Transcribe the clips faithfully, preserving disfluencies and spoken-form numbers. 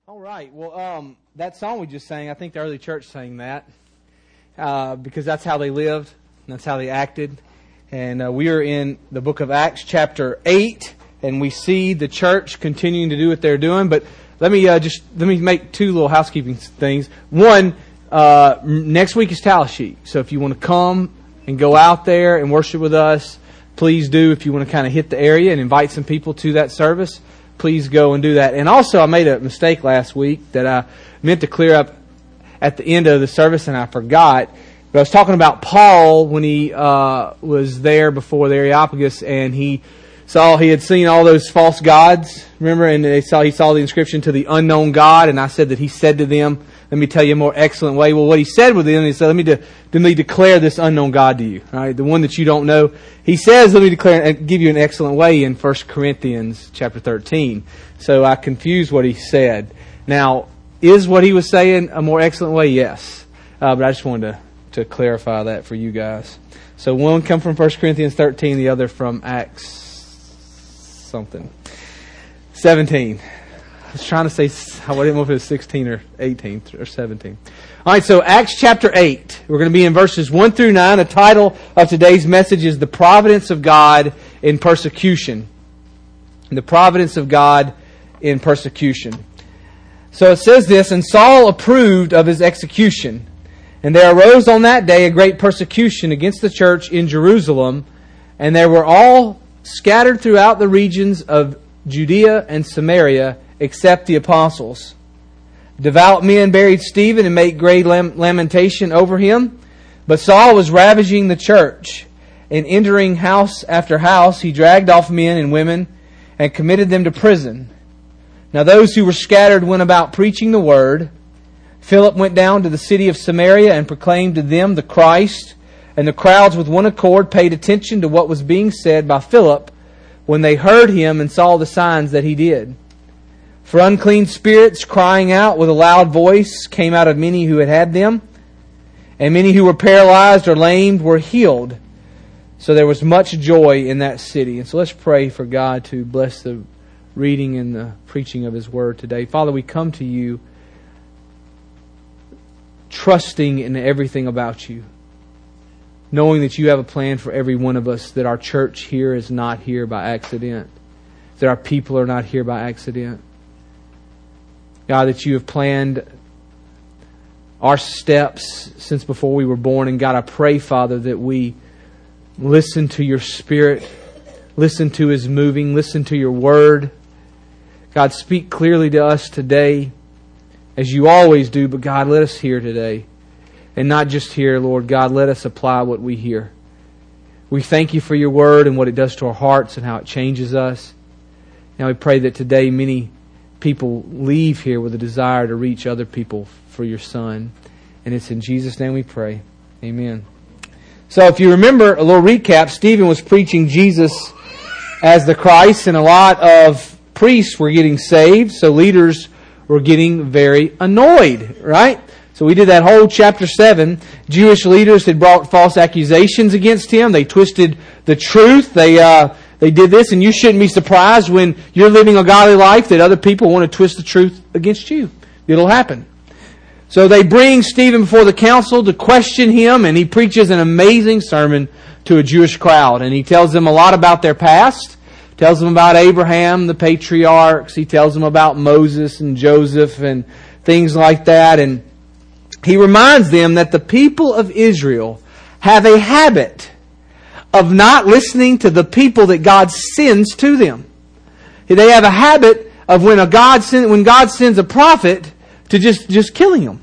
All right. Well, um, that song we just sang, I think the early church sang that uh, because that's how they lived, and that's how they acted. And uh, we are in the book of Acts, chapter eight, and we see the church continuing to do what they're doing. But let me uh, just let me make two little housekeeping things. One, uh, next week is Tally Sheet, so if you want to come and go out there and worship with us, please do. If you want to kind of hit the area and invite some people to that service, please go and do that. And also, I made a mistake last week that I meant to clear up at the end of the service, and I forgot. But I was talking about Paul when he uh, was there before the Areopagus, and he saw he had seen all those false gods. Remember, and they saw he saw the inscription to the unknown God, and I said that he said to them, "Let me tell you a more excellent way." Well, what he said with them, he said, "Let me de- let me declare this unknown God to you, all right, the one that you don't know." He says, "Let me declare and give you an excellent way" in First Corinthians chapter thirteen. So I confused what he said. Now, is what he was saying a more excellent way? Yes, uh, but I just wanted to, to clarify that for you guys. So one come from First Corinthians thirteen, the other from Acts something seventeen. I was trying to say, I didn't know if it was sixteen or eighteen or seventeen. All right, so Acts chapter eight. We're going to be in verses one through nine. The title of today's message is The Providence of God in Persecution. The Providence of God in Persecution. So it says this, "And Saul approved of his execution. And there arose on that day a great persecution against the church in Jerusalem. And there were all scattered throughout the regions of Judea and Samaria, except the apostles. Devout men buried Stephen and made great lamentation over him. But Saul was ravaging the church, and entering house after house, he dragged off men and women and committed them to prison. Now those who were scattered went about preaching the word. Philip went down to the city of Samaria and proclaimed to them the Christ. And the crowds with one accord paid attention to what was being said by Philip when they heard him and saw the signs that he did. For unclean spirits, crying out with a loud voice, came out of many who had had them, and many who were paralyzed or lamed were healed. So there was much joy in that city." And so let's pray for God to bless the reading and the preaching of His Word today. Father, we come to You trusting in everything about You, knowing that You have a plan for every one of us, that our church here is not here by accident, that our people are not here by accident. God, that You have planned our steps since before we were born. And God, I pray, Father, that we listen to Your Spirit, listen to His moving, listen to Your Word. God, speak clearly to us today, as You always do. But God, let us hear today. And not just hear, Lord God, let us apply what we hear. We thank You for Your Word and what it does to our hearts and how it changes us. Now we pray that today many people leave here with a desire to reach other people for Your Son. And it's in Jesus' name we pray. Amen. So if you remember, a little recap, Stephen was preaching Jesus as the Christ, and a lot of priests were getting saved, so leaders were getting very annoyed, right? So we did that whole chapter seven. Jewish leaders had brought false accusations against him. They twisted the truth. They uh, they did this, and you shouldn't be surprised when you're living a godly life that other people want to twist the truth against you. It'll happen. So they bring Stephen before the council to question him, and he preaches an amazing sermon to a Jewish crowd. And he tells them a lot about their past. Tells them about Abraham, the patriarchs. He tells them about Moses and Joseph and things like that. And he reminds them that the people of Israel have a habit of not listening to the people that God sends to them. They have a habit of when a God send, when God sends a prophet to just, just killing them.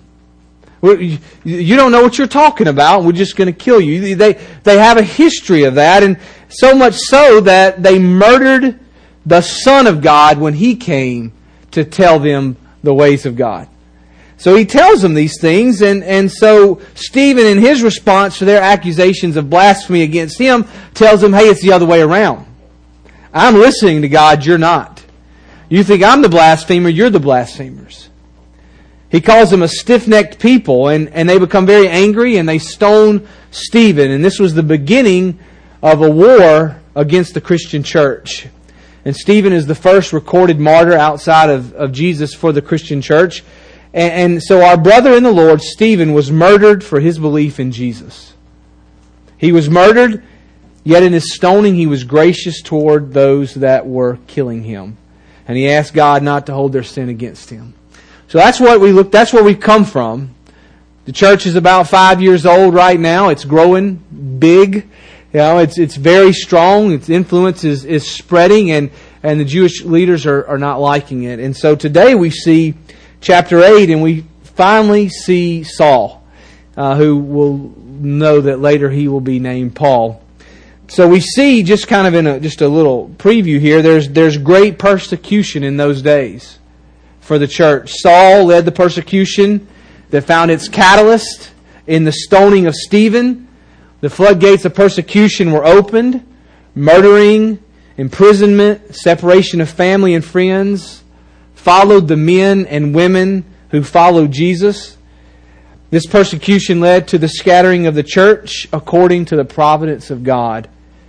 You don't know what you're talking about. We're just going to kill you. They they have a history of that, and so much so that they murdered the Son of God when He came to tell them the ways of God. So He tells them these things, and, and so Stephen, in his response to their accusations of blasphemy against him, tells them, hey, it's the other way around. I'm listening to God, you're not. You think I'm the blasphemer, you're the blasphemers. He calls them a stiff-necked people, and, and they become very angry, and they stone Stephen. And this was the beginning of a war against the Christian church. And Stephen is the first recorded martyr outside of, of Jesus for the Christian church. And, and so our brother in the Lord, Stephen, was murdered for his belief in Jesus. He was murdered, yet in his stoning he was gracious toward those that were killing him. And he asked God not to hold their sin against him. So that's what we look. That's where we come from. The church is about five years old right now. It's growing big. You know, it's it's very strong. Its influence is, is spreading, and, and the Jewish leaders are, are not liking it. And so today we see chapter eight, and we finally see Saul, uh, who will know that later he will be named Paul. So we see, just kind of in a, just a little preview here, there's there's great persecution in those days for the church. Saul led the persecution that found its catalyst in the stoning of Stephen. The floodgates of persecution were opened. Murdering, imprisonment, separation of family and friends followed the men and women who followed Jesus. This persecution led to the scattering of the church according to the providence of God.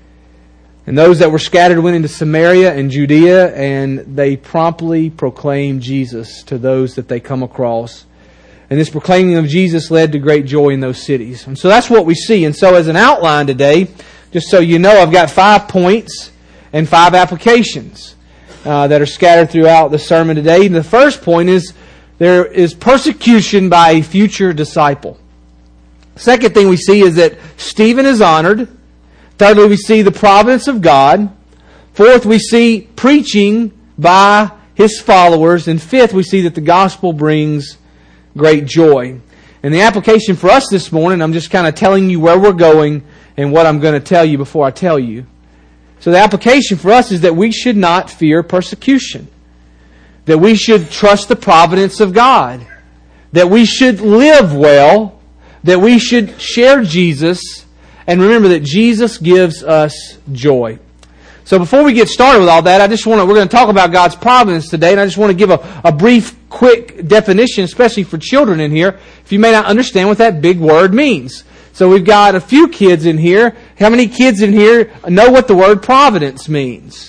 And those that were scattered went into Samaria and Judea, and they promptly proclaimed Jesus to those that they come across. And this proclaiming of Jesus led to great joy in those cities. And so that's what we see. And so as an outline today, just so you know, I've got five points and five applications uh, that are scattered throughout the sermon today. And the first point is there is persecution by a future disciple. Second thing we see is that Stephen is honored. Thirdly, we see the providence of God. Fourth, we see preaching by his followers. And fifth, we see that the gospel brings great joy. And the application for us this morning, I'm just kind of telling you where we're going and what I'm going to tell you before I tell you. So the application for us is that we should not fear persecution. That we should trust the providence of God. That we should live well. That we should share Jesus. And remember that Jesus gives us joy. So before we get started with all that, I just want to, we're going to talk about God's providence today, and I just want to give a, a brief, quick definition, especially for children in here, if you may not understand what that big word means. So we've got a few kids in here. How many kids in here know what the word providence means?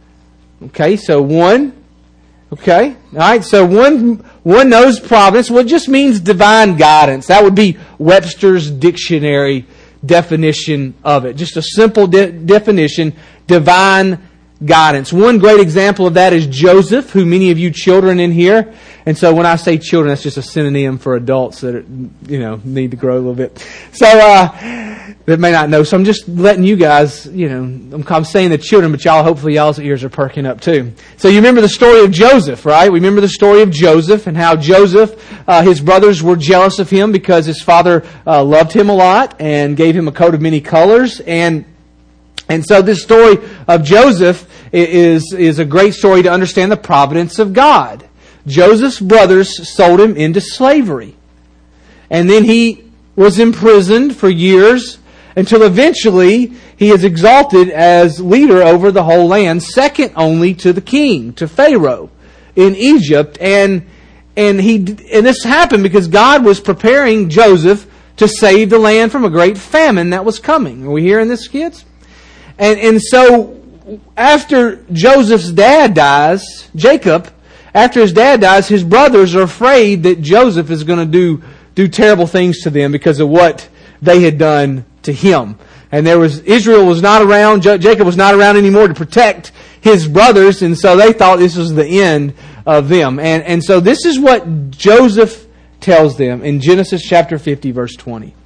Okay, so one. Okay, all right, so one, one knows providence. Well, it just means divine guidance. That would be Webster's dictionary definition of it. Just a simple de- definition, divine guidance. One great example of that is Joseph, who many of you children in here. And so when I say children, that's just a synonym for adults that are, you know, need to grow a little bit. So, uh, that may not know. So I'm just letting you guys, you know, I'm, I'm saying the children, but y'all, hopefully y'all's ears are perking up too. So you remember the story of Joseph, right? We remember the story of Joseph and how Joseph, uh, his brothers were jealous of him because his father uh, loved him a lot and gave him a coat of many colors. And And so this story of Joseph is, is a great story to understand the providence of God. Joseph's brothers sold him into slavery. And then he was imprisoned for years until eventually he is exalted as leader over the whole land, second only to the king, to Pharaoh in Egypt. And, and, he, and this happened because God was preparing Joseph to save the land from a great famine that was coming. Are we hearing this, kids? And and so after Joseph's dad dies, Jacob, after his dad dies, his brothers are afraid that Joseph is going to do do terrible things to them because of what they had done to him. And there was Israel was not around, Jacob was not around anymore to protect his brothers, and so they thought this was the end of them. And and so this is what Joseph tells them in Genesis chapter fifty, verse twenty.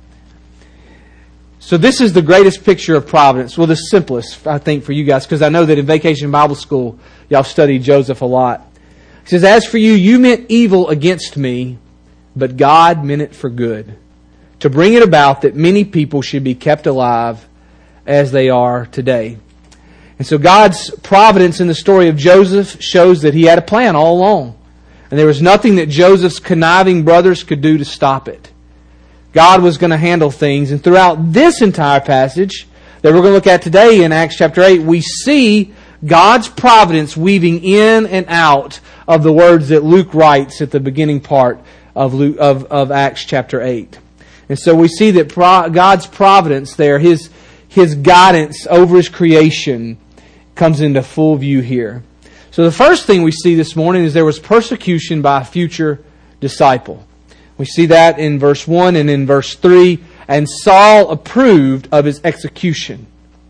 So this is the greatest picture of providence. Well, the simplest, I think, for you guys, because I know that in Vacation Bible School, y'all studied Joseph a lot. It says, "As for you, you meant evil against me, but God meant it for good, to bring it about that many people should be kept alive as they are today." And so God's providence in the story of Joseph shows that He had a plan all along. And there was nothing that Joseph's conniving brothers could do to stop it. God was going to handle things. And throughout this entire passage that we're going to look at today in Acts chapter eight, we see God's providence weaving in and out of the words that Luke writes at the beginning part of, Luke, of, of Acts chapter eight. And so we see that pro, God's providence there, His, His guidance over His creation, comes into full view here. So the first thing we see this morning is there was persecution by a future disciple. We see that in verse one and in verse three. And Saul approved of his execution.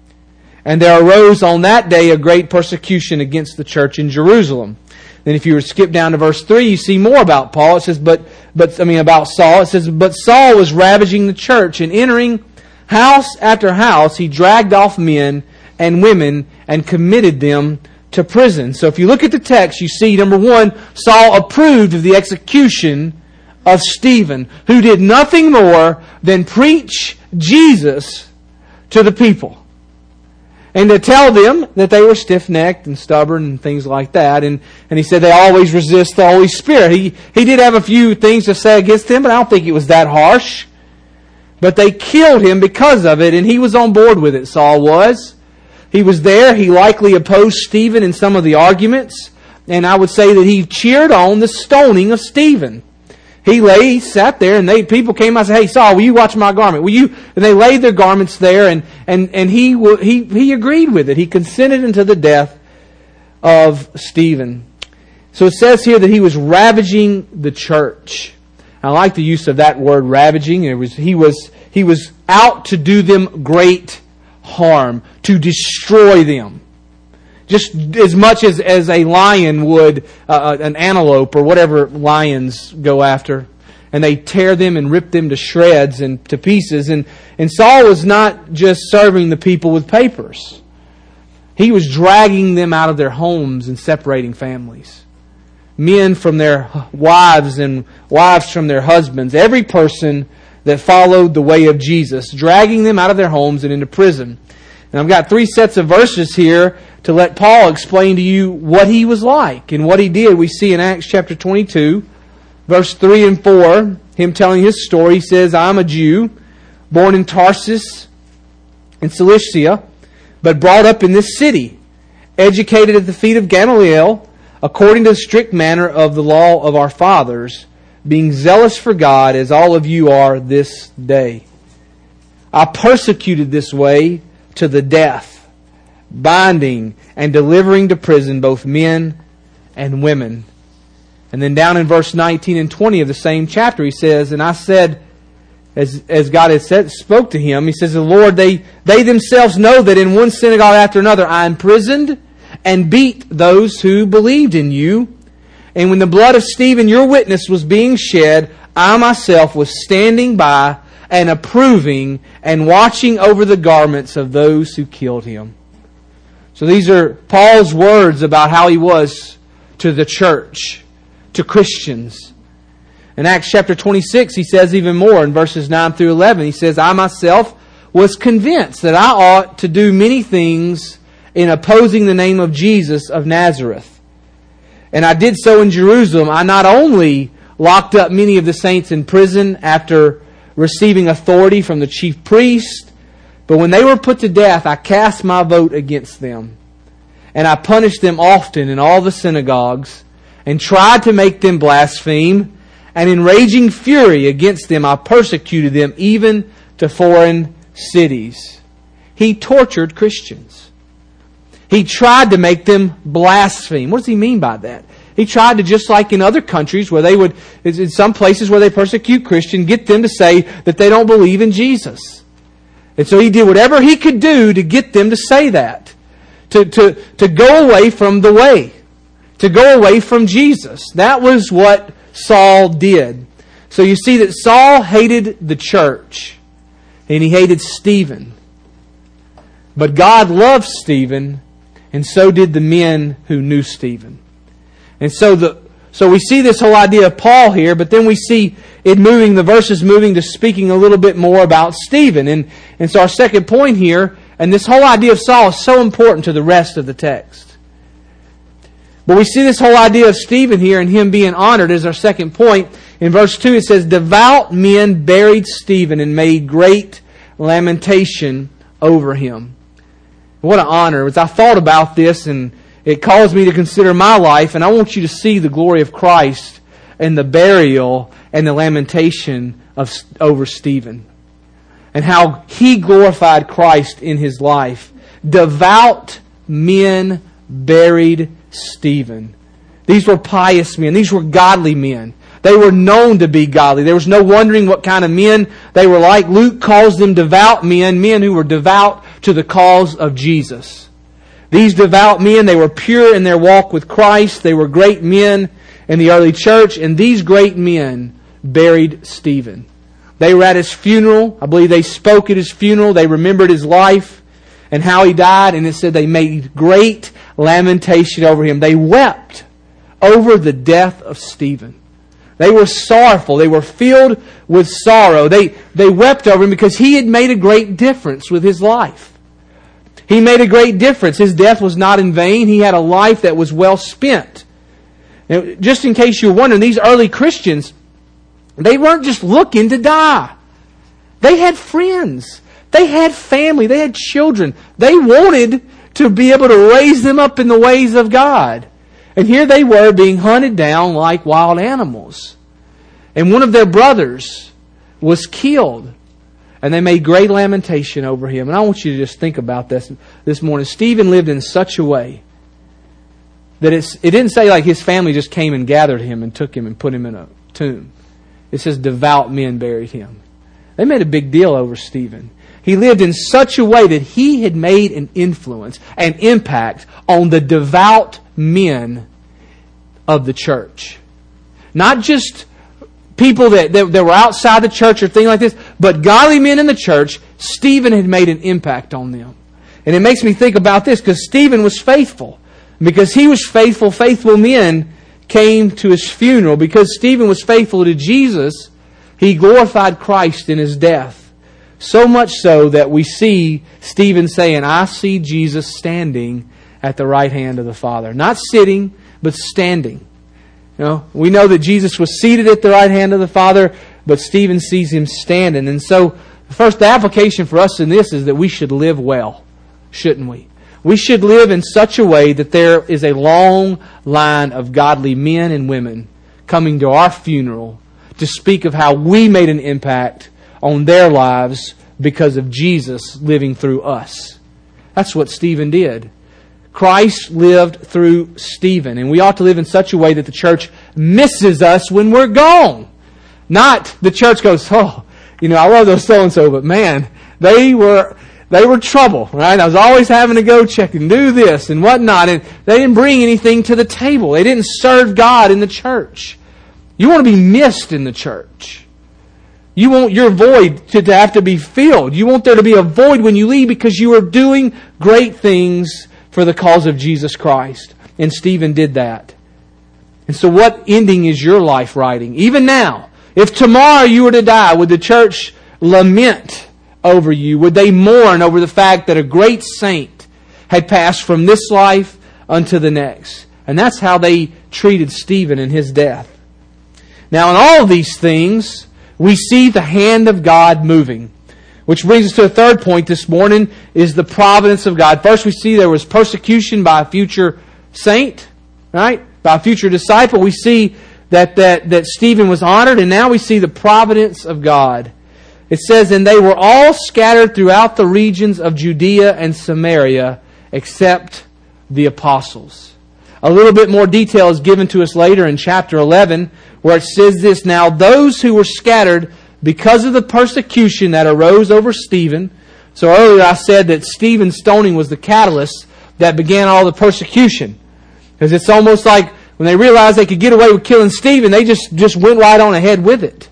And there arose on that day a great persecution against the church in Jerusalem. Then if you were to skip down to verse three, you see more about Paul. It says, but, but I mean about Saul. It says, but Saul was ravaging the church, and entering house after house, he dragged off men and women and committed them to prison. So if you look at the text, you see, number one, Saul approved of the execution of Stephen, who did nothing more than preach Jesus to the people. And to tell them that they were stiff-necked and stubborn and things like that. And, and he said they always resist the Holy Spirit. He, he did have a few things to say against them, but I don't think it was that harsh. But they killed him because of it, and he was on board with it, Saul was. He was there. He likely opposed Stephen in some of the arguments. And I would say that he cheered on the stoning of Stephen. He lay, he sat there, and they people came out and said, "Hey, Saul, will you watch my garment? Will you?" And they laid their garments there, and and and he he he agreed with it. He consented unto the death of Stephen. So it says here that he was ravaging the church. I like the use of that word, ravaging. It was he was he was out to do them great harm, to destroy them. Just as much as, as a lion would uh, an antelope or whatever lions go after. And they tear them and rip them to shreds and to pieces. And, and Saul was not just serving the people with papers. He was dragging them out of their homes and separating families. Men from their wives and wives from their husbands. Every person that followed the way of Jesus. Dragging them out of their homes and into prison. And I've got three sets of verses here to let Paul explain to you what he was like and what he did. We see in Acts chapter twenty-two, verse three and four, him telling his story. He says, "I'm a Jew, born in Tarsus in Cilicia, but brought up in this city, educated at the feet of Gamaliel, according to the strict manner of the law of our fathers, being zealous for God, as all of you are this day. I persecuted this way to the death, binding and delivering to prison both men and women." And then down in verse nineteen and twenty of the same chapter, he says, "And I said, as as God had said, spoke to him, he says, the Lord, they, they themselves know that in one synagogue after another I imprisoned and beat those who believed in you. And when the blood of Stephen, your witness, was being shed, I myself was standing by and approving and watching over the garments of those who killed him." So these are Paul's words about how he was to the church, to Christians. In Acts chapter twenty-six, he says even more in verses nine through eleven. He says, "I myself was convinced that I ought to do many things in opposing the name of Jesus of Nazareth. And I did so in Jerusalem. I not only locked up many of the saints in prison after receiving authority from the chief priest, but when they were put to death, I cast my vote against them. And I punished them often in all the synagogues, and tried to make them blaspheme. And in raging fury against them, I persecuted them even to foreign cities." He tortured Christians. He tried to make them blaspheme. What does he mean by that? He tried to, just like in other countries where they would, in some places where they persecute Christians, get them to say that they don't believe in Jesus. And so he did whatever he could do to get them to say that. To, to, to go away from the way. To go away from Jesus. That was what Saul did. So you see that Saul hated the church. And he hated Stephen. But God loved Stephen. And so did the men who knew Stephen. And so the so we see this whole idea of Paul here, but then we see it moving, the verses moving to speaking a little bit more about Stephen. And, and so our second point here, and this whole idea of Saul is so important to the rest of the text. But we see this whole idea of Stephen here and him being honored as our second point. In verse two it says, "Devout men buried Stephen and made great lamentation over him." What an honor. As I thought about this, and it caused me to consider my life, and I want you to see the glory of Christ and the burial and the lamentation of over Stephen. And how he glorified Christ in his life. Devout men buried Stephen. These were pious men. These were godly men. They were known to be godly. There was no wondering what kind of men they were like. Luke calls them devout men, men who were devout to the cause of Jesus. These devout men, they were pure in their walk with Christ. They were great men in the early church, and these great men buried Stephen. They were at his funeral. I believe they spoke at his funeral. They remembered his life and how he died, and it said they made great lamentation over him. They wept over the death of Stephen. They were sorrowful. They were filled with sorrow. They, they wept over him because he had made a great difference with his life. He made a great difference. His death was not in vain. He had a life that was well spent. Now, just in case you're wondering, these early Christians, they weren't just looking to die. They had friends. They had family. They had children. They wanted to be able to raise them up in the ways of God. And here they were being hunted down like wild animals. And one of their brothers was killed. And they made great lamentation over him. And I want you to just think about this this morning. Stephen lived in such a way that it's, it didn't say like his family just came and gathered him and took him and put him in a tomb. It says devout men buried him. They made a big deal over Stephen. He lived in such a way that he had made an influence, an impact on the devout men of the church. Not just people that, that, that were outside the church or things like this, but godly men in the church. Stephen had made an impact on them. And it makes me think about this because Stephen was faithful. Because he was faithful, faithful men came to his funeral. Because Stephen was faithful to Jesus, he glorified Christ in his death. So much so that we see Stephen saying, I see Jesus standing at the right hand of the Father. Not sitting, but standing. You know, we know that Jesus was seated at the right hand of the Father, but Stephen sees Him standing. And so, first, the application for us in this is that we should live well, shouldn't we? We should live in such a way that there is a long line of godly men and women coming to our funeral to speak of how we made an impact on their lives because of Jesus living through us. That's what Stephen did. Christ lived through Stephen, and we ought to live in such a way that the church misses us when we're gone. Not the church goes, oh, you know, I love those so-and-so, but man, they were they were trouble, right? I was always having to go check and do this and whatnot, and they didn't bring anything to the table. They didn't serve God in the church. You want to be missed in the church. You want your void to, to have to be filled. You want there to be a void when you leave because you are doing great things for the cause of Jesus Christ. And Stephen did that. And so what ending is your life writing? Even now, if tomorrow you were to die, would the church lament over you? Would they mourn over the fact that a great saint had passed from this life unto the next? And that's how they treated Stephen in his death. Now in all of these things, we see the hand of God moving. Which brings us to a third point this morning, is the providence of God. First we see there was persecution by a future saint, right? By a future disciple. We see that, that, that Stephen was honored, and now we see the providence of God. It says, and they were all scattered throughout the regions of Judea and Samaria, except the apostles. A little bit more detail is given to us later in chapter eleven, where it says this, now those who were scattered because of the persecution that arose over Stephen. So earlier I said that Stephen's stoning was the catalyst that began all the persecution. Because it's almost like when they realized they could get away with killing Stephen, they just, just went right on ahead with it.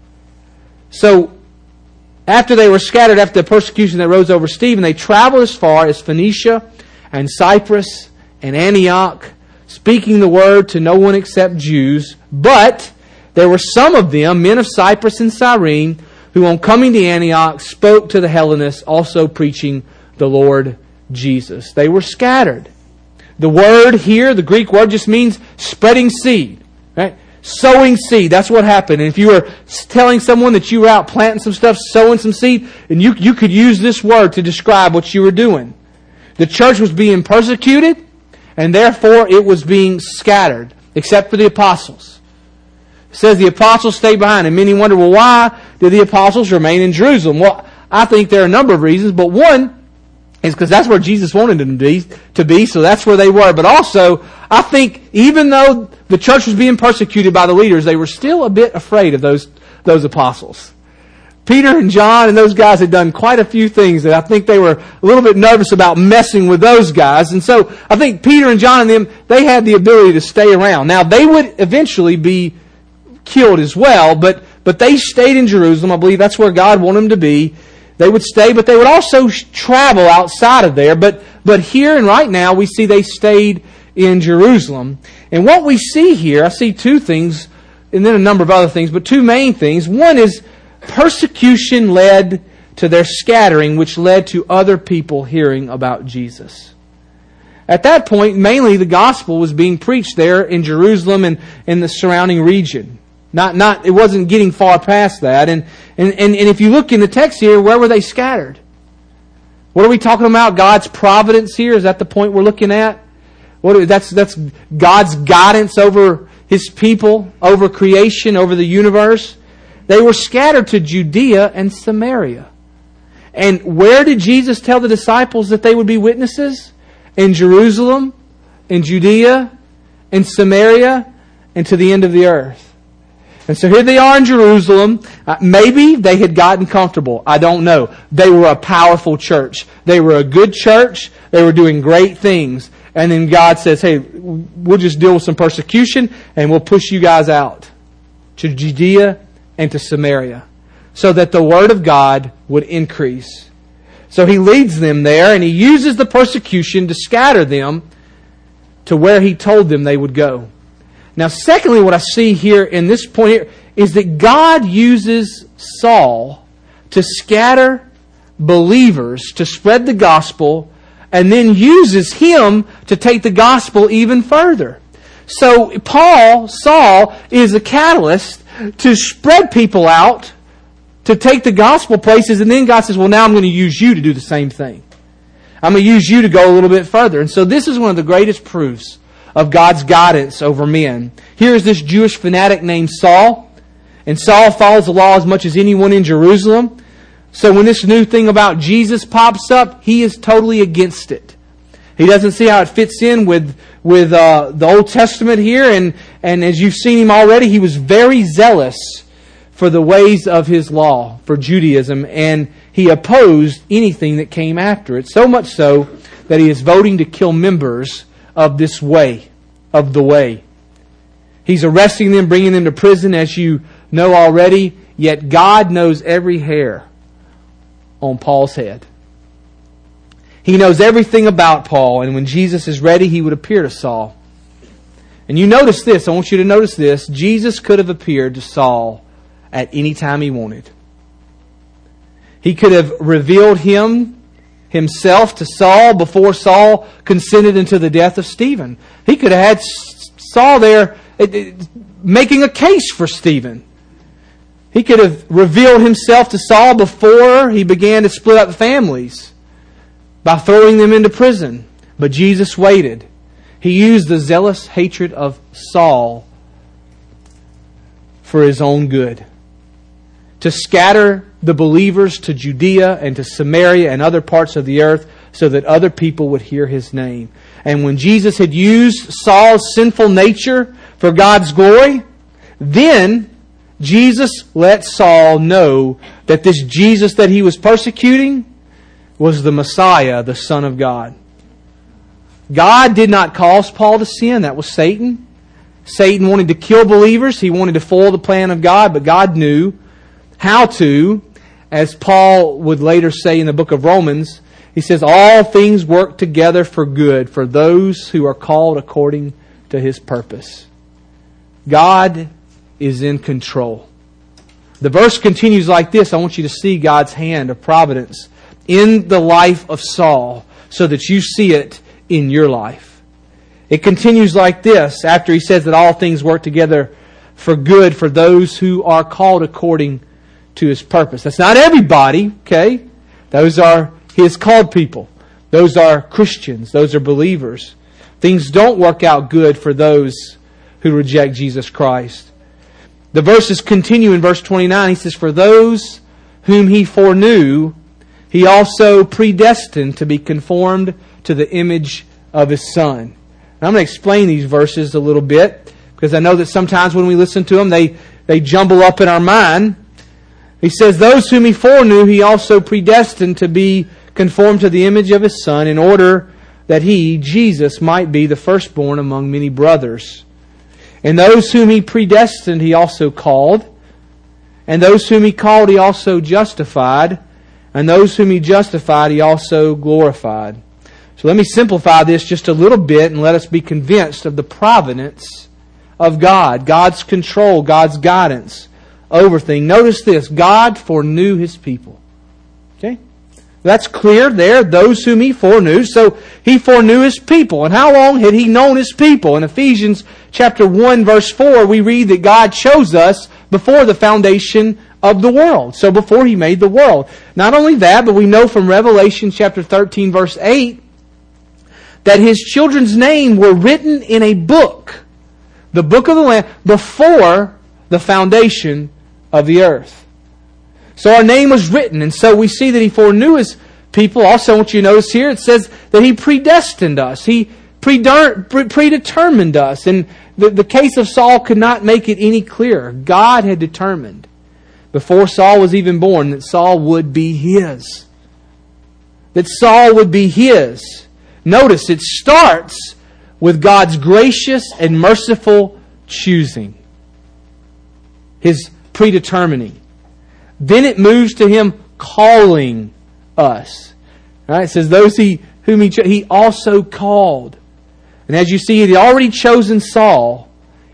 So after they were scattered, after the persecution that rose over Stephen, they traveled as far as Phoenicia and Cyprus and Antioch, speaking the word to no one except Jews. But there were some of them, men of Cyprus and Cyrene, who on coming to Antioch spoke to the Hellenists, also preaching the Lord Jesus. They were scattered. The word here, the Greek word, just means spreading seed. Right? Sowing seed. That's what happened. And if you were telling someone that you were out planting some stuff, sowing some seed, and you, you could use this word to describe what you were doing. The church was being persecuted, and therefore it was being scattered, except for the apostles. It says the apostles stayed behind, and many wonder, well, why did the apostles remain in Jerusalem? Well, I think there are a number of reasons, but one is because that's where Jesus wanted them to be, to be, so that's where they were. But also, I think even though the church was being persecuted by the leaders, they were still a bit afraid of those, those apostles. Peter and John and those guys had done quite a few things that I think they were a little bit nervous about messing with those guys. And so I think Peter and John and them, they had the ability to stay around. Now, they would eventually be killed as well, but, but they stayed in Jerusalem. I believe that's where God wanted them to be. They would stay, but they would also travel outside of there. But, but here and right now, we see they stayed in Jerusalem. And what we see here, I see two things, and then a number of other things, but two main things. One is persecution led to their scattering, which led to other people hearing about Jesus. At that point, mainly the gospel was being preached there in Jerusalem and in the surrounding region. Not, not, it wasn't getting far past that. And, and, and, and if you look in the text here, where were they scattered? What are we talking about? God's providence here? Is that the point we're looking at? What, that's, that's God's guidance over His people, over creation, over the universe. They were scattered to Judea and Samaria. And where did Jesus tell the disciples that they would be witnesses? In Jerusalem, in Judea, in Samaria, and to the end of the earth. And so here they are in Jerusalem. Uh, maybe they had gotten comfortable. I don't know. They were a powerful church. They were a good church. They were doing great things. And then God says, hey, we'll just deal with some persecution and we'll push you guys out to Judea and to Samaria so that the Word of God would increase. So He leads them there and He uses the persecution to scatter them to where He told them they would go. Now, secondly, what I see here in this point here is that God uses Saul to scatter believers, to spread the gospel, and then uses him to take the gospel even further. So Paul, Saul, is a catalyst to spread people out, to take the gospel places, and then God says, well, now I'm going to use you to do the same thing. I'm going to use you to go a little bit further. And so this is one of the greatest proofs of God's guidance over men. Here is this Jewish fanatic named Saul. And Saul follows the law as much as anyone in Jerusalem. So when this new thing about Jesus pops up, he is totally against it. He doesn't see how it fits in with, with uh, the Old Testament here. And, and as you've seen him already, he was very zealous for the ways of his law, for Judaism. And he opposed anything that came after it. So much so that he is voting to kill members of this way, of the way. He's arresting them, bringing them to prison, as you know already. Yet God knows every hair on Paul's head. He knows everything about Paul. And when Jesus is ready, He would appear to Saul. And you notice this. I want you to notice this. Jesus could have appeared to Saul at any time He wanted. He could have revealed Him Himself to Saul before Saul consented into the death of Stephen. He could have had Saul there making a case for Stephen. He could have revealed Himself to Saul before he began to split up families by throwing them into prison. But Jesus waited. He used the zealous hatred of Saul for His own good, to scatter the believers to Judea and to Samaria and other parts of the earth so that other people would hear His name. And when Jesus had used Saul's sinful nature for God's glory, then Jesus let Saul know that this Jesus that he was persecuting was the Messiah, the Son of God. God did not cause Paul to sin. That was Satan. Satan wanted to kill believers. He wanted to foil the plan of God, but God knew how to, as Paul would later say in the book of Romans, he says, all things work together for good for those who are called according to His purpose. God is in control. The verse continues like this. I want you to see God's hand of providence in the life of Saul so that you see it in your life. It continues like this after he says that all things work together for good for those who are called according to His purpose. That's not everybody, okay? Those are His called people. Those are Christians. Those are believers. Things don't work out good for those who reject Jesus Christ. The verses continue in verse twenty-nine. He says, for those whom He foreknew, He also predestined to be conformed to the image of His Son. Now, I'm going to explain these verses a little bit, because I know that sometimes when we listen to them, they, they jumble up in our mind. He says, those whom He foreknew, He also predestined to be conformed to the image of His Son, in order that He, Jesus, might be the firstborn among many brothers. And those whom He predestined, He also called. And those whom He called, He also justified. And those whom He justified, He also glorified. So let me simplify this just a little bit and let us be convinced of the providence of God, God's control, God's guidance over things. Notice this, God foreknew His people. Okay? That's clear there, those whom He foreknew. So He foreknew His people. And how long had He known His people? In Ephesians chapter one, verse four, we read that God chose us before the foundation of the world. So before He made the world. Not only that, but we know from Revelation chapter thirteen, verse eight, that His children's name were written in a book, the book of the Lamb, before the foundation of the earth. So our name was written, and so we see that He foreknew His people. Also, I want you to notice here, it says that He predestined us. He predetermined us. And the, the case of Saul could not make it any clearer. God had determined, before Saul was even born, that Saul would be His. That Saul would be His. Notice, it starts with God's gracious and merciful choosing. His predetermining. Then it moves to Him calling us. Right? It says, those he, whom He, cho- he also called. And as you see, He had already chosen Saul.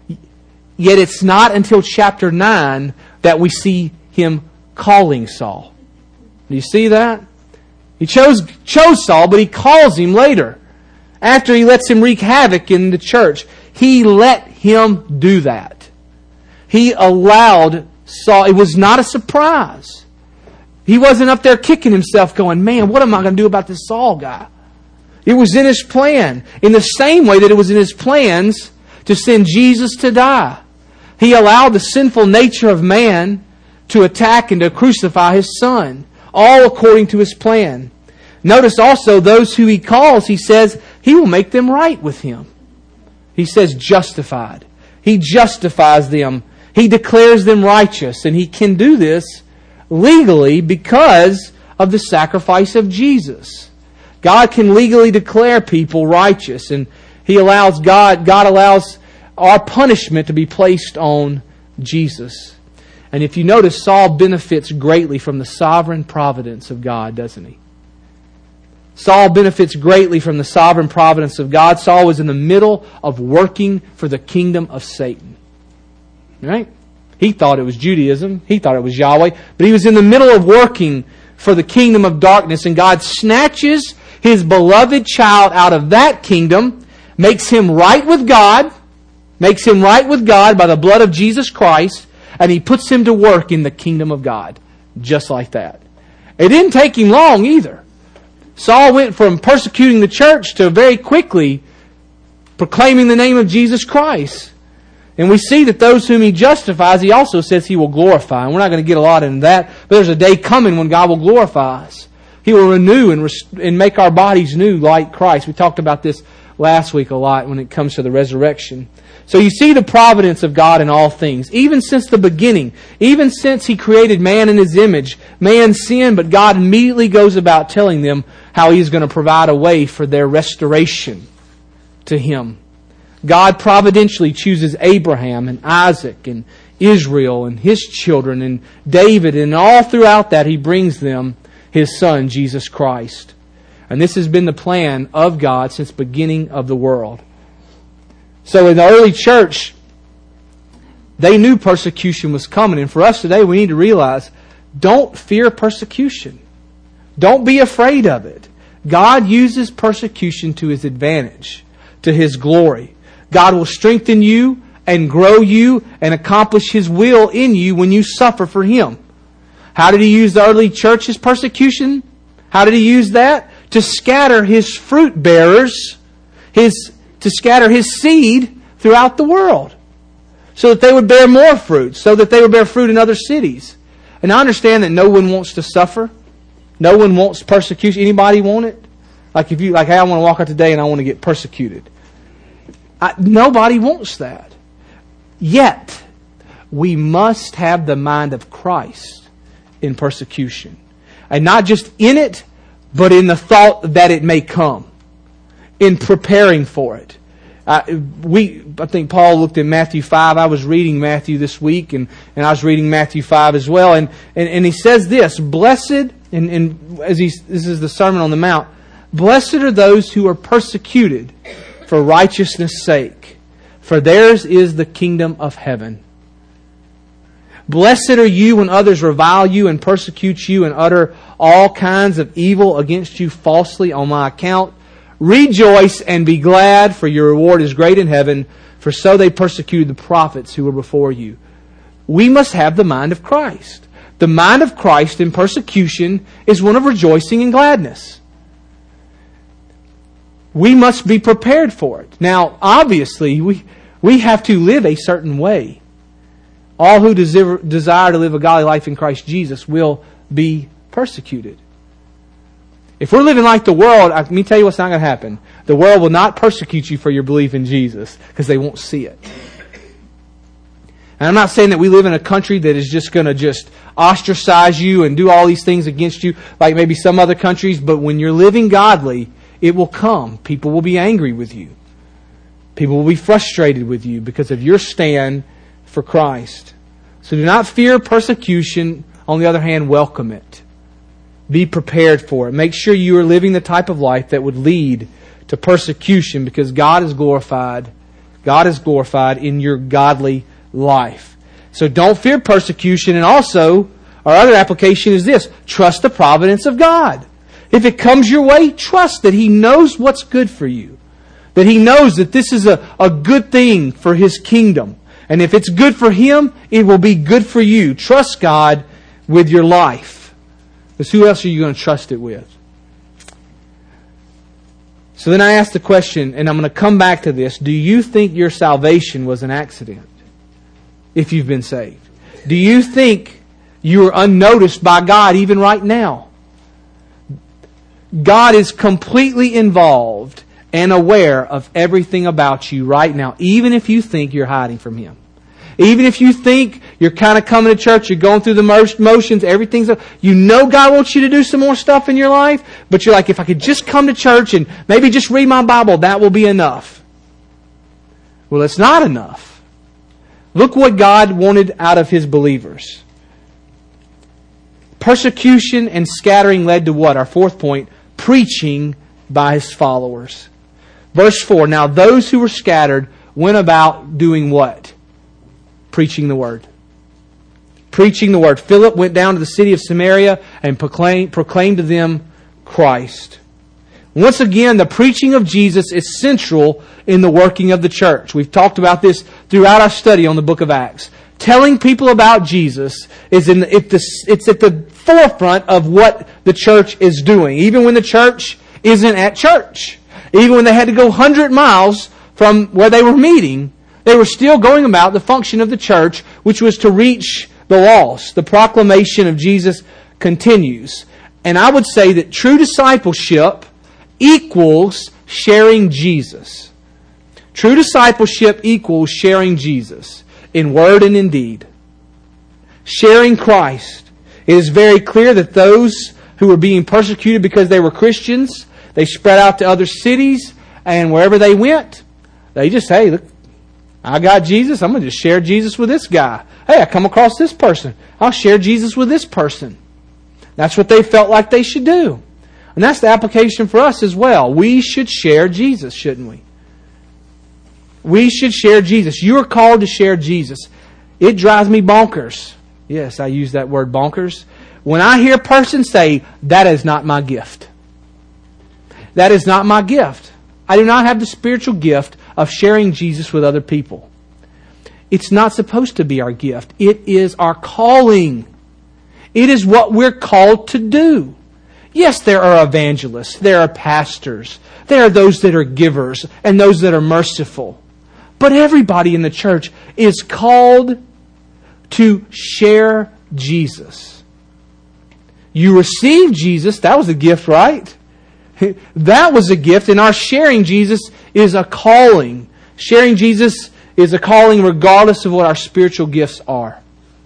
Yet it's not until chapter nine that we see Him calling Saul. Do you see that? He chose, chose Saul, but He calls him later. After He lets him wreak havoc in the church. He let him do that. He allowed Saul. It was not a surprise. He wasn't up there kicking himself going, man, what am I going to do about this Saul guy? It was in His plan. In the same way that it was in His plans to send Jesus to die. He allowed the sinful nature of man to attack and to crucify His Son. All according to His plan. Notice also those who He calls, He says He will make them right with Him. He says justified. He justifies them. He declares them righteous. And He can do this legally because of the sacrifice of Jesus. God can legally declare people righteous. And He allows God, God allows our punishment to be placed on Jesus. And if you notice, Saul benefits greatly from the sovereign providence of God, doesn't he? Saul benefits greatly from the sovereign providence of God. Saul was in the middle of working for the kingdom of Satan. Right? He thought it was Judaism. He thought it was Yahweh. But he was in the middle of working for the kingdom of darkness. And God snatches His beloved child out of that kingdom, makes him right with God, makes him right with God by the blood of Jesus Christ, and He puts him to work in the kingdom of God. Just like that. It didn't take him long either. Saul went from persecuting the church to very quickly proclaiming the name of Jesus Christ. And we see that those whom He justifies, He also says He will glorify. And we're not going to get a lot into that, but there's a day coming when God will glorify us. He will renew and, rest- and make our bodies new like Christ. We talked about this last week a lot when it comes to the resurrection. So you see the providence of God in all things. Even since the beginning, even since He created man in His image, man sinned, but God immediately goes about telling them how He is going to provide a way for their restoration to Him. God providentially chooses Abraham and Isaac and Israel and his children and David, and all throughout that He brings them His Son, Jesus Christ. And this has been the plan of God since the beginning of the world. So in the early church, they knew persecution was coming. And for us today, we need to realize, don't fear persecution. Don't be afraid of it. God uses persecution to His advantage, to His glory. God will strengthen you and grow you and accomplish His will in you when you suffer for Him. How did He use the early church's persecution? How did He use that? To scatter His fruit bearers, His to scatter His seed throughout the world, so that they would bear more fruit, so that they would bear fruit in other cities. And I understand that no one wants to suffer. No one wants persecution. Anybody want it? Like if you, like, hey, I want to walk out today and I want to get persecuted. I, nobody wants that. Yet, we must have the mind of Christ in persecution. And not just in it, but in the thought that it may come. In preparing for it. Uh, we, I think Paul looked at Matthew five. I was reading Matthew this week, and, and I was reading Matthew five as well. And, and, and he says this, Blessed, and, and as he, this is the Sermon on the Mount, Blessed are those who are persecuted for righteousness' sake, for theirs is the kingdom of heaven. Blessed are you when others revile you and persecute you and utter all kinds of evil against you falsely on my account. Rejoice and be glad, for your reward is great in heaven, for so they persecuted the prophets who were before you. We must have the mind of Christ. The mind of Christ in persecution is one of rejoicing and gladness. We must be prepared for it. Now, obviously, we, we have to live a certain way. All who desire, desire to live a godly life in Christ Jesus will be persecuted. If we're living like the world, let me tell you what's not going to happen. The world will not persecute you for your belief in Jesus because they won't see it. And I'm not saying that we live in a country that is just going to just ostracize you and do all these things against you like maybe some other countries, but when you're living godly, it will come. People will be angry with you. People will be frustrated with you because of your stand for Christ. So do not fear persecution. On the other hand, welcome it. Be prepared for it. Make sure you are living the type of life that would lead to persecution because God is glorified. God is glorified in your godly life. So don't fear persecution. And also, our other application is this. Trust the providence of God. If it comes your way, trust that He knows what's good for you. That He knows that this is a, a good thing for His kingdom. And if it's good for Him, it will be good for you. Trust God with your life. Because who else are you going to trust it with? So then I ask the question, and I'm going to come back to this. Do you think your salvation was an accident? If you've been saved. Do you think you are unnoticed by God even right now? God is completely involved and aware of everything about you right now, even if you think you're hiding from Him. Even if you think you're kind of coming to church, you're going through the motions, everything's... You know God wants you to do some more stuff in your life, but you're like, if I could just come to church and maybe just read my Bible, that will be enough. Well, it's not enough. Look what God wanted out of His believers. Persecution and scattering led to what? Our fourth point, preaching by His followers. Verse four, now those who were scattered went about doing what? Preaching the Word. Preaching the Word. Philip went down to the city of Samaria and proclaimed, proclaimed to them Christ. Once again, the preaching of Jesus is central in the working of the church. We've talked about this throughout our study on the book of Acts. Telling people about Jesus is in the, it's at the forefront of what the church is doing. Even when the church isn't at church. Even when they had to go one hundred miles from where they were meeting, they were still going about the function of the church, which was to reach the lost. The proclamation of Jesus continues. And I would say that true discipleship equals sharing Jesus. True discipleship equals sharing Jesus in word and in deed. Sharing Christ. It is very clear that those who were being persecuted because they were Christians, they spread out to other cities, and wherever they went, they just, hey, look, I got Jesus, I'm going to just share Jesus with this guy. Hey, I come across this person, I'll share Jesus with this person. That's what they felt like they should do. And that's the application for us as well. We should share Jesus, shouldn't we? We should share Jesus. You are called to share Jesus. It drives me bonkers. Yes, I use that word bonkers. When I hear a person say, that is not my gift. That is not my gift. I do not have the spiritual gift of sharing Jesus with other people. It's not supposed to be our gift. It is our calling. It is what we're called to do. Yes, there are evangelists. There are pastors. There are those that are givers and those that are merciful. But everybody in the church is called to share Jesus. You received Jesus. That was a gift, right? That was a gift. And our sharing Jesus is a calling. Sharing Jesus is a calling regardless of what our spiritual gifts are.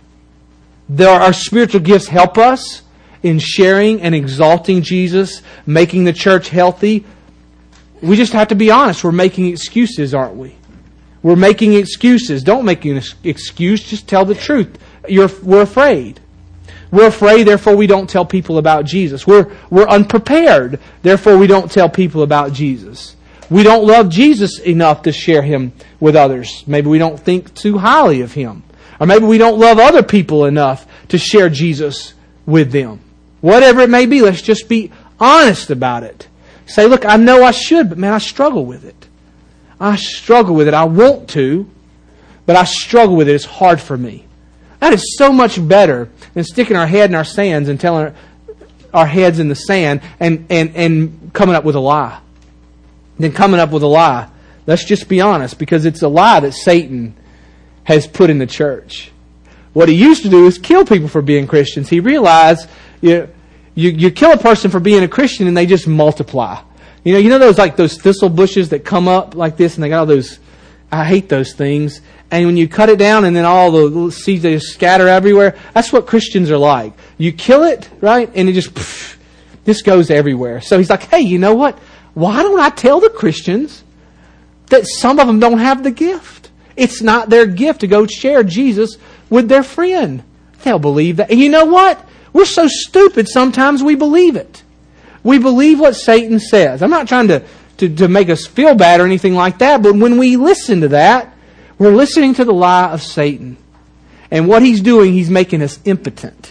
There, our spiritual gifts help us in sharing and exalting Jesus, making the church healthy. We just have to be honest. We're making excuses, aren't we? We're making excuses. Don't make an excuse. Just tell the truth. You're, we're afraid. We're afraid, therefore we don't tell people about Jesus. We're, we're unprepared, therefore we don't tell people about Jesus. We don't love Jesus enough to share Him with others. Maybe we don't think too highly of Him. Or maybe we don't love other people enough to share Jesus with them. Whatever it may be, let's just be honest about it. Say, look, I know I should, but man, I struggle with it. I struggle with it. I want to, but I struggle with it. It's hard for me. That is so much better than sticking our head in our sands and telling our, our heads in the sand and, and, and coming up with a lie. Then coming up with a lie. Let's just be honest, because it's a lie that Satan has put in the church. What he used to do is kill people for being Christians. He realized you, you, you kill a person for being a Christian and they just multiply. You know, you know those like those thistle bushes that come up like this and they got all those, I hate those things. And when you cut it down and then all the little seeds, they just scatter everywhere. That's what Christians are like. You kill it, right? And it just, pff, this goes everywhere. So he's like, hey, you know what? Why don't I tell the Christians that some of them don't have the gift? It's not their gift to go share Jesus with their friend. They'll believe that. And you know what? We're so stupid sometimes we believe it. We believe what Satan says. I'm not trying to, to, to make us feel bad or anything like that, but when we listen to that, we're listening to the lie of Satan. And what he's doing, he's making us impotent.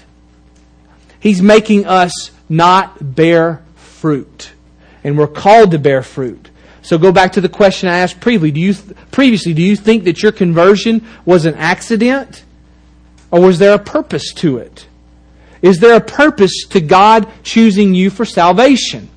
He's making us not bear fruit. And we're called to bear fruit. So go back to the question I asked previously. Do you, previously, do you think that your conversion was an accident? Or was there a purpose to it? Is there a purpose to God choosing you for salvation?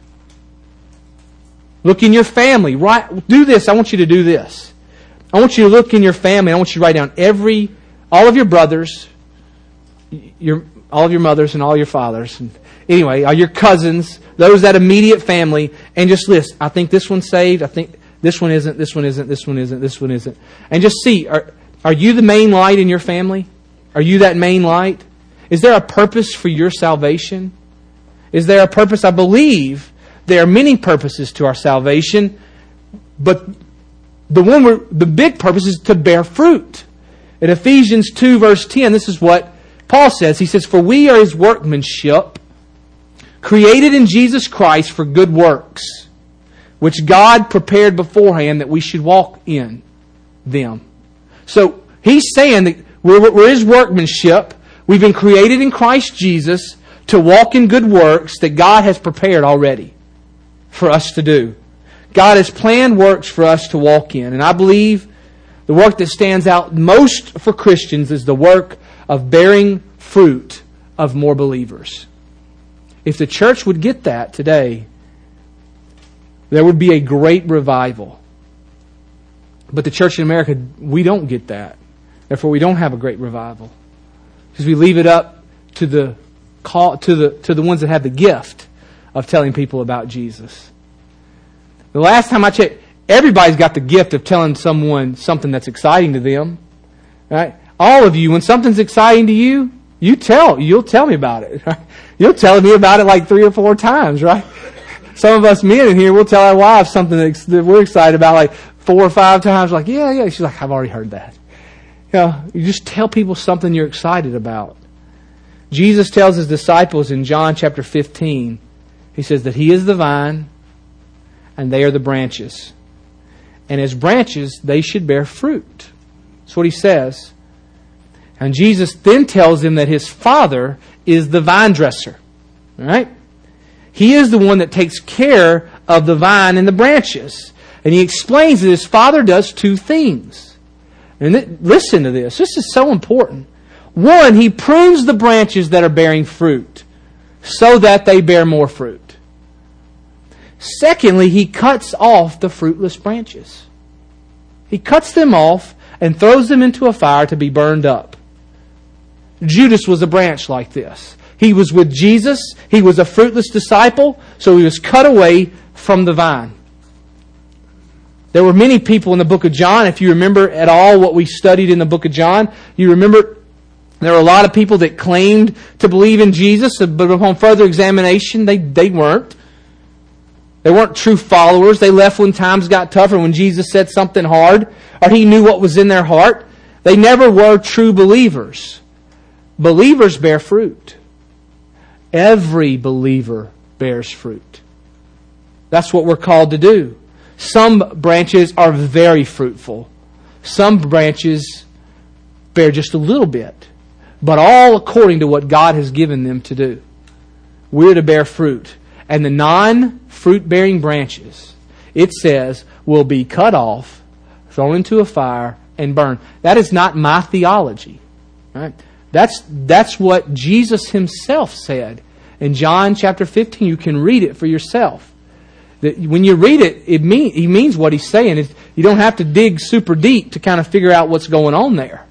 Look in your family. Right, do this. I want you to do this. I want you to look in your family. I want you to write down every, all of your brothers, your, all of your mothers and all your fathers. And anyway, all your cousins, those that immediate family, and just list. I think this one's saved. I think this one isn't. This one isn't. This one isn't. This one isn't. And just see, are, are you the main light in your family? Are you that main light? Is there a purpose for your salvation? Is there a purpose? I believe there are many purposes to our salvation, but the one we're, the big purpose is to bear fruit. In Ephesians two verse ten, this is what Paul says. He says, for we are His workmanship, created in Jesus Christ for good works, which God prepared beforehand that we should walk in them. So he's saying that we're, we're His workmanship. We've been created in Christ Jesus to walk in good works that God has prepared already for us to do. God has planned works for us to walk in. And I believe the work that stands out most for Christians is the work of bearing fruit of more believers. If the church would get that today, there would be a great revival. But the church in America, we don't get that. Therefore, we don't have a great revival. Because we leave it up to the call to the to the ones that have the gift of telling people about Jesus. The last time I checked, everybody's got the gift of telling someone something that's exciting to them. Right? All of you, when something's exciting to you, you tell, you'll tell me about it. Right? You'll tell me about it like three or four times, right? Some of us men in here, we'll tell our wives something that we're excited about like four or five times. Like, yeah, yeah. She's like, I've already heard that. You know, you just tell people something you're excited about. Jesus tells His disciples in John chapter fifteen, He says that He is the vine and they are the branches. And as branches, they should bear fruit. That's what He says. And Jesus then tells them that His Father is the vine dresser. All right? He is the one that takes care of the vine and the branches. And He explains that His Father does two things. And th- listen to this. This is so important. One, He prunes the branches that are bearing fruit so that they bear more fruit. Secondly, He cuts off the fruitless branches. He cuts them off and throws them into a fire to be burned up. Judas was a branch like this. He was with Jesus. He was a fruitless disciple, so he was cut away from the vine. There were many people in the book of John. If you remember at all what we studied in the book of John, you remember there were a lot of people that claimed to believe in Jesus, but upon further examination, they, they weren't. They weren't true followers. They left when times got tougher, when Jesus said something hard, or He knew what was in their heart. They never were true believers. Believers bear fruit. Every believer bears fruit. That's what we're called to do. Some branches are very fruitful. Some branches bear just a little bit. But all according to what God has given them to do. We're to bear fruit. And the non-fruit-bearing branches, it says, will be cut off, thrown into a fire, and burned. That is not my theology. Right? That's, that's what Jesus Himself said. In John chapter fifteen, you can read it for yourself. That when you read it, it mean, He means what He's saying. It, you don't have to dig super deep to kind of figure out what's going on there.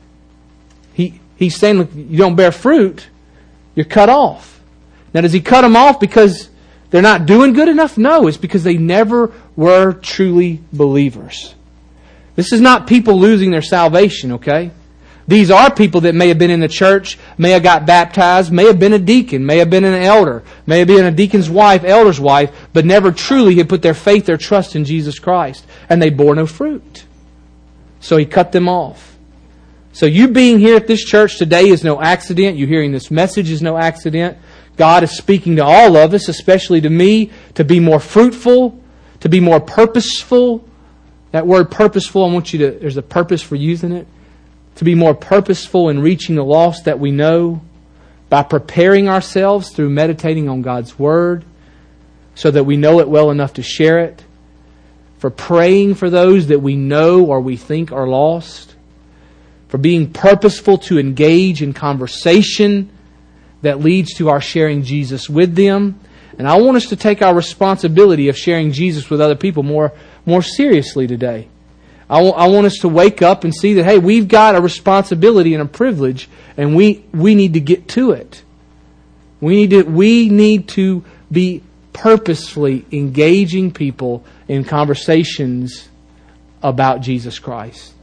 He, he's saying, look, you don't bear fruit, you're cut off. Now, does He cut them off because they're not doing good enough? No, it's because they never were truly believers. This is not people losing their salvation, okay? These are people that may have been in the church, may have got baptized, may have been a deacon, may have been an elder, may have been a deacon's wife, elder's wife, but never truly had put their faith, their trust in Jesus Christ. And they bore no fruit. So He cut them off. So you being here at this church today is no accident. You hearing this message is no accident. God is speaking to all of us, especially to me, to be more fruitful, to be more purposeful. That word purposeful, I want you to, there's a purpose for using it. To be more purposeful in reaching the lost that we know by preparing ourselves through meditating on God's Word so that we know it well enough to share it. For praying for those that we know or we think are lost. For being purposeful to engage in conversation that leads to our sharing Jesus with them. And I want us to take our responsibility of sharing Jesus with other people more, more seriously today. I, w- I want us to wake up and see that, hey, we've got a responsibility and a privilege, and we, we need to get to it. We need to, we need to be purposefully engaging people in conversations about Jesus Christ.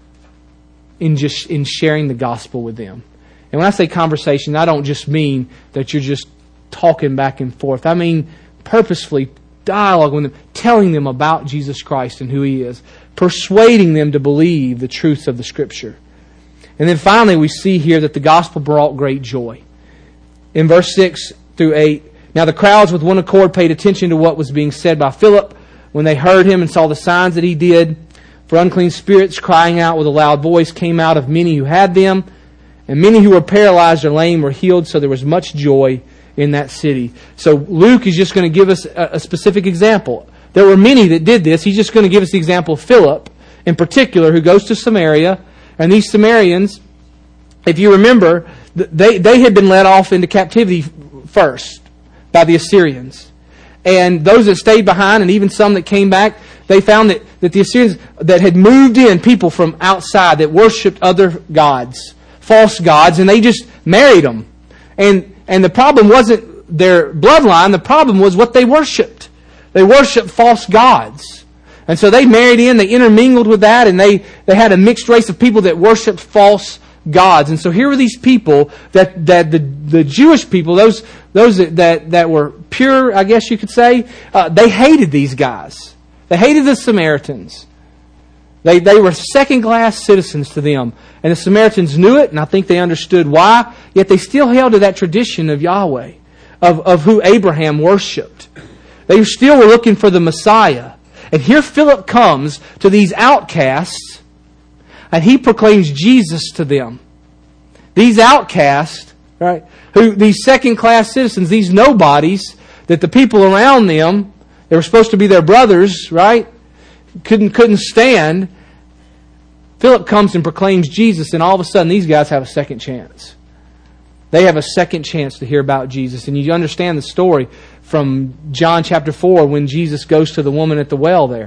In just in sharing the gospel with them. And when I say conversation, I don't just mean that you're just talking back and forth. I mean purposefully dialogue with them, telling them about Jesus Christ and who He is, persuading them to believe the truths of the Scripture. And then finally we see here that the gospel brought great joy. In verse six through eight, now the crowds with one accord paid attention to what was being said by Philip when they heard him and saw the signs that he did. For unclean spirits, crying out with a loud voice, came out of many who had them, and many who were paralyzed or lame were healed, so there was much joy in that city. So Luke is just going to give us a, a specific example. There were many that did this. He's just going to give us the example of Philip, in particular, who goes to Samaria. And these Samaritans, if you remember, they, they had been led off into captivity first by the Assyrians. And those that stayed behind, and even some that came back, they found that, that the Assyrians that had moved in people from outside that worshipped other gods, false gods, and they just married them. And, and the problem wasn't their bloodline, the problem was what they worshipped. They worshipped false gods. And so they married in, they intermingled with that, and they, they had a mixed race of people that worshipped false gods. And so here were these people that, that the, the Jewish people, those, those that, that, that were pure, I guess you could say, uh, they hated these guys. They hated the Samaritans. They, they were second-class citizens to them. And the Samaritans knew it, and I think they understood why. Yet they still held to that tradition of Yahweh, of, of who Abraham worshipped. They still were looking for the Messiah. And here Philip comes to these outcasts, and he proclaims Jesus to them. These outcasts, right, who these second-class citizens, these nobodies, that the people around them, they were supposed to be their brothers, right? Couldn't couldn't stand. Philip comes and proclaims Jesus, and all of a sudden these guys have a second chance. They have a second chance to hear about Jesus. And you understand the story from John chapter four when Jesus goes to the woman at the well there.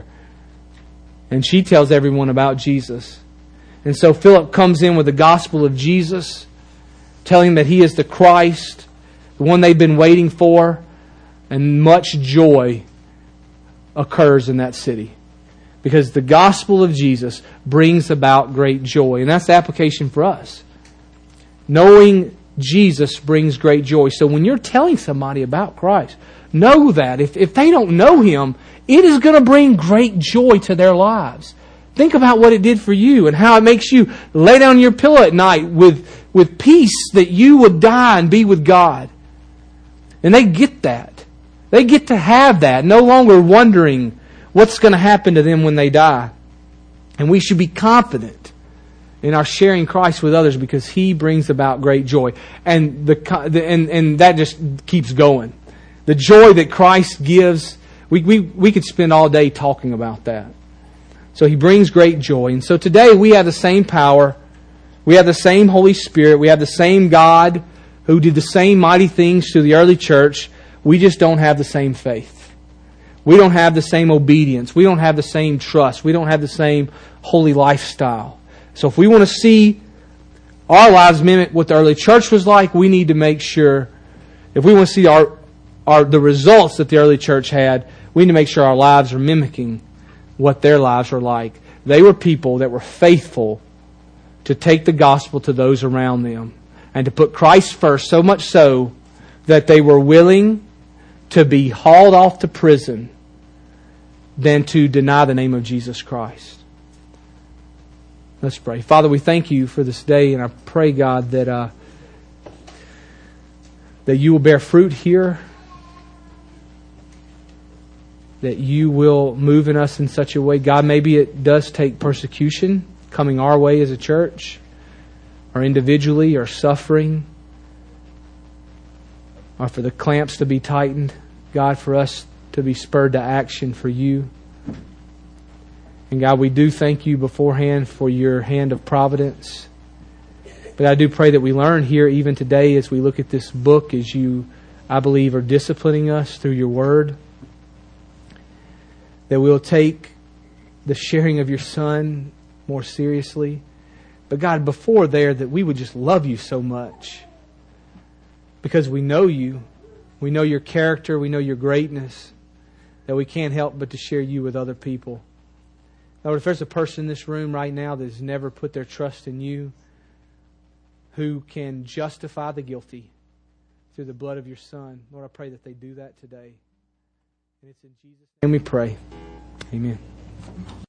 And she tells everyone about Jesus. And so Philip comes in with the gospel of Jesus, telling that He is the Christ, the one they've been waiting for, and much joy occurs in that city. Because the gospel of Jesus brings about great joy. And that's the application for us. Knowing Jesus brings great joy. So when you're telling somebody about Christ, know that. If, if they don't know Him, it is going to bring great joy to their lives. Think about what it did for you and how it makes you lay down on your pillow at night with, with peace that you would die and be with God. And they get that. They get to have that, no longer wondering what's going to happen to them when they die. And we should be confident in our sharing Christ with others because He brings about great joy. And the and, and that just keeps going. The joy that Christ gives, we, we, we could spend all day talking about that. So He brings great joy. And so today we have the same power. We have the same Holy Spirit. We have the same God who did the same mighty things to the early church. We just don't have the same faith. We don't have the same obedience. We don't have the same trust. We don't have the same holy lifestyle. So if we want to see our lives mimic what the early church was like, we need to make sure, if we want to see our, our the results that the early church had, we need to make sure our lives are mimicking what their lives were like. They were people that were faithful to take the gospel to those around them and to put Christ first, so much so that they were willing to be hauled off to prison than to deny the name of Jesus Christ. Let's pray. Father, we thank You for this day, and I pray, God, that uh, that You will bear fruit here, that You will move in us in such a way. God, maybe it does take persecution coming our way as a church, or individually, or suffering, or for the clamps to be tightened. God, for us to be spurred to action for You. And God, we do thank You beforehand for Your hand of providence. But I do pray that we learn here even today as we look at this book, as You, I believe, are disciplining us through Your Word, that we'll take the sharing of Your Son more seriously. But God, before there, that we would just love You so much. Because we know You. We know Your character. We know Your greatness. That we can't help but to share You with other people. Lord, if there's a person in this room right now that has never put their trust in You, who can justify the guilty through the blood of Your Son, Lord, I pray that they do that today. And it's in Jesus' name we pray. Amen.